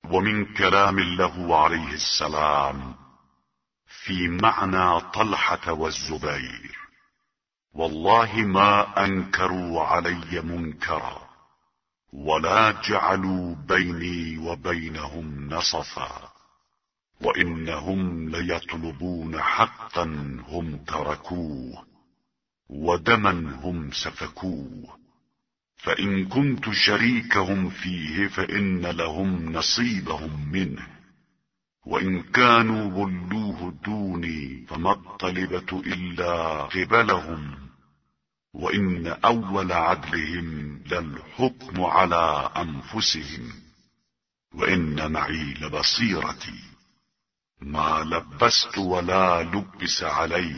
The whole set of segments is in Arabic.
ومن كلام له عليه السلام في معنى طلحة والزبير: والله ما أنكروا علي منكرا ولا جعلوا بيني وبينهم نصفا، وإنهم ليطلبون حقا هم تركوه ودما هم سفكوه، فإن كنت شريكهم فيه فإن لهم نصيبهم منه، وإن كانوا ولوه دوني فما الطلبة إلا قبلهم، وإن أول عدلهم للحكم على أنفسهم، وإن معي لبصيرتي ما لبست ولا لبس علي،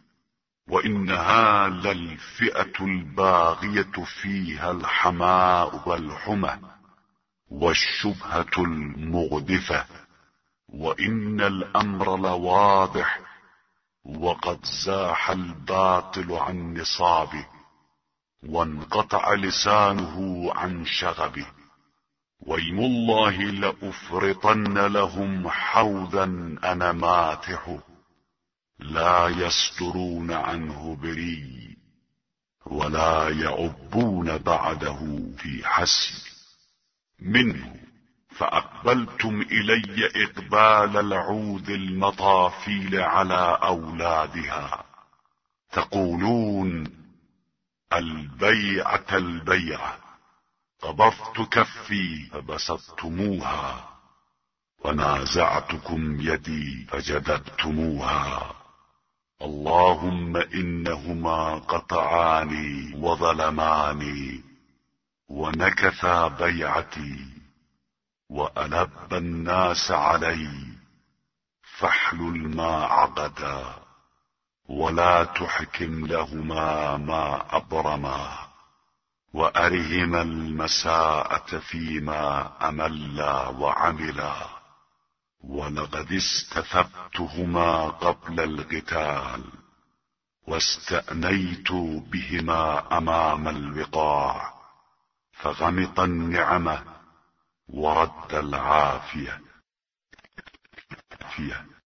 وإنها للفئة الباغية فيها الحماء والحمى والشبهة المغدفة، وإن الأمر لواضح وقد زاح الباطل عن نصابه وانقطع لسانه عن شغبه، ويم الله لأفرطن لهم حوضا أنا ماتحه لا يصدرون عنه بري ولا يعبون بعده في حسي منه. فأقبلتم إلي إقبال العود المطافيل على أولادها، تقولون البيعة البيعة، قبضت كفي فبسطتموها، ونازعتكم يدي فجدبتموها. اللهم إنهما قطعاني وظلماني ونكثا بيعتي وألب الناس علي، فاحلل ما عقدا ولا تحكم لهما ما أبرما، وأرهما المساءة فيما أملا وعملا، ولقد استثبتهما قبل القتال واستأنيت بهما أمام الوقاع، فغمط النعمة ورد العافية.